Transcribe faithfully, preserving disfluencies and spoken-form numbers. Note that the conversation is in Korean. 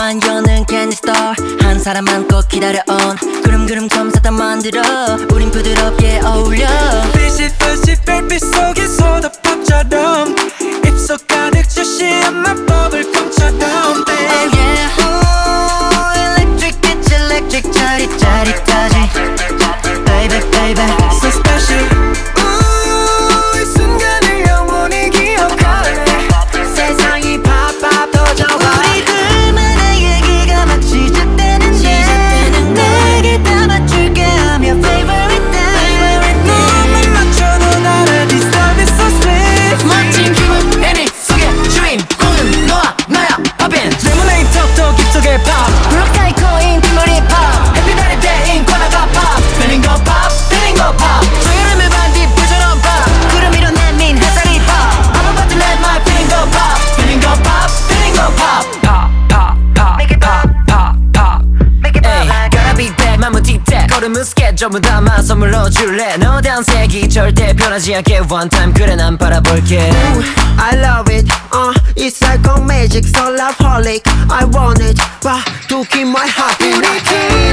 나만 여는 캔디 스토어 한 사람만 꼭 기다려온 그름그름 컴사탕 만들어 우린 부드럽게 어울려 Fishy fishy 별빛 속에 소다팝처럼 입속 가득 주시한 맘 버블컴처럼 Oh yeah Ooh, electric it's electric 짜릿짜릿하지 Baby baby So special Ooh, 이 순간을 영원히 기억할래 세상이 팝팝 터져봐 우리 둘만의 얘기가 막 시작되는데 내게 담아줄게 I'm your favorite thing 너만 맞춰도 나를 This love is so sweet 멋진 기분 애니 속에 주인공은 너와 나야 Poppin 레모네이드 톡톡 입속에 pop 블록타이 코인 빗물이 pop Everybody 대인 권화가 pop Feeling go pop Feeling go pop 조여름의 반디 불처럼 pop 구름 위로 내민 햇살이 pop I'm about to let my feeling go pop Feeling go pop Feeling go pop pop pop pop Make it pop pop pop Make it pop like gotta be back 맘은 틱택 걸음은 스케 전부 담아 선물로 줄래 너 대한 색이 절대 변하지 않게 one time 그래 난 바라볼게 I love it, uh, it's like a magic, so love holic. I want it, but to keep my heart beating.